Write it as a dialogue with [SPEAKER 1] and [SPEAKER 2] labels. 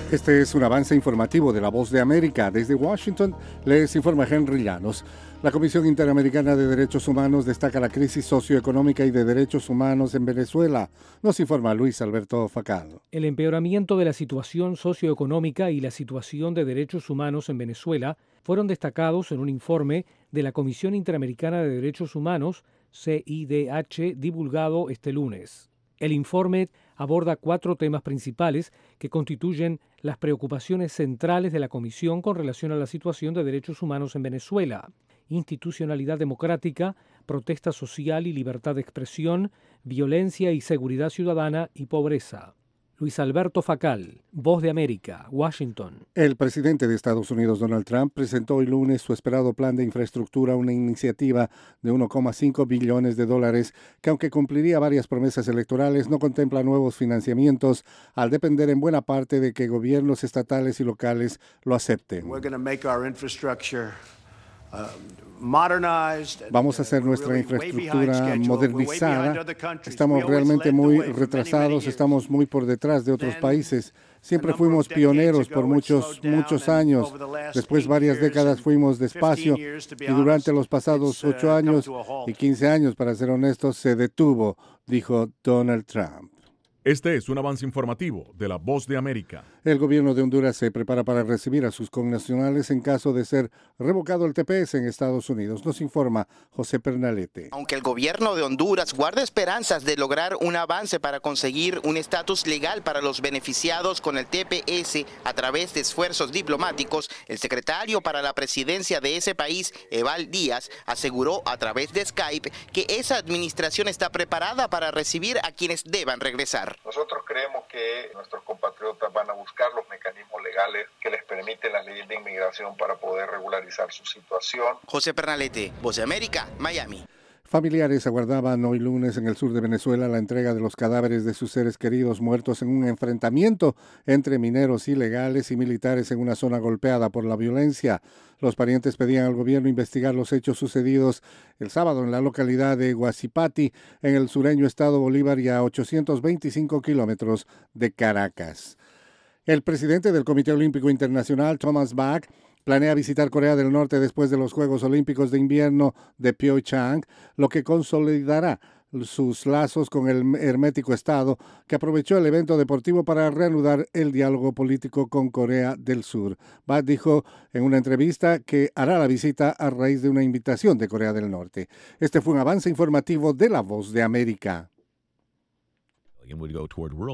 [SPEAKER 1] Este es un avance informativo de La Voz de América. Desde Washington les informa Henry Llanos. La Comisión Interamericana de Derechos Humanos destaca la crisis socioeconómica y de derechos humanos en Venezuela. Nos informa Luis Alberto Facal.
[SPEAKER 2] El empeoramiento de la situación socioeconómica y la situación de derechos humanos en Venezuela fueron destacados en un informe de la Comisión Interamericana de Derechos Humanos, CIDH, divulgado este lunes. El informe aborda 4 temas principales que constituyen las preocupaciones centrales de la Comisión con relación a la situación de derechos humanos en Venezuela: institucionalidad democrática, protesta social y libertad de expresión, violencia y seguridad ciudadana y pobreza. Luis Alberto Facal, Voz de América, Washington.
[SPEAKER 1] El presidente de Estados Unidos, Donald Trump, presentó hoy lunes su esperado plan de infraestructura, una iniciativa de $1,5 billones que, aunque cumpliría varias promesas electorales, no contempla nuevos financiamientos, al depender en buena parte de que gobiernos estatales y locales lo acepten. Vamos a hacer nuestra infraestructura modernizada. Estamos realmente muy retrasados, estamos muy por detrás de otros países. Siempre fuimos pioneros por muchos años. Después varias décadas fuimos despacio y durante los pasados 8 años y 15 años, para ser honestos, se detuvo, dijo Donald Trump.
[SPEAKER 3] Este es un avance informativo de La Voz de América.
[SPEAKER 1] El gobierno de Honduras se prepara para recibir a sus connacionales en caso de ser revocado el TPS en Estados Unidos. Nos informa José Pernalete.
[SPEAKER 4] Aunque el gobierno de Honduras guarda esperanzas de lograr un avance para conseguir un estatus legal para los beneficiados con el TPS a través de esfuerzos diplomáticos, el secretario para la presidencia de ese país, Eval Díaz, aseguró a través de Skype que esa administración está preparada para recibir a quienes deban regresar.
[SPEAKER 5] Nosotros creemos que nuestros compatriotas van a buscar los mecanismos legales que les permiten las leyes de inmigración para poder regularizar su situación.
[SPEAKER 4] José Pernalete, Voz de América, Miami.
[SPEAKER 1] Familiares aguardaban hoy lunes en el sur de Venezuela la entrega de los cadáveres de sus seres queridos muertos en un enfrentamiento entre mineros ilegales y militares en una zona golpeada por la violencia. Los parientes pedían al gobierno investigar los hechos sucedidos el sábado en la localidad de Huacipati, en el sureño estado Bolívar y a 825 kilómetros de Caracas. El presidente del Comité Olímpico Internacional, Thomas Bach, planea visitar Corea del Norte después de los Juegos Olímpicos de Invierno de Pyeongchang, lo que consolidará sus lazos con el hermético Estado, que aprovechó el evento deportivo para reanudar el diálogo político con Corea del Sur. Bach dijo en una entrevista que hará la visita a raíz de una invitación de Corea del Norte. Este fue un avance informativo de La Voz de América.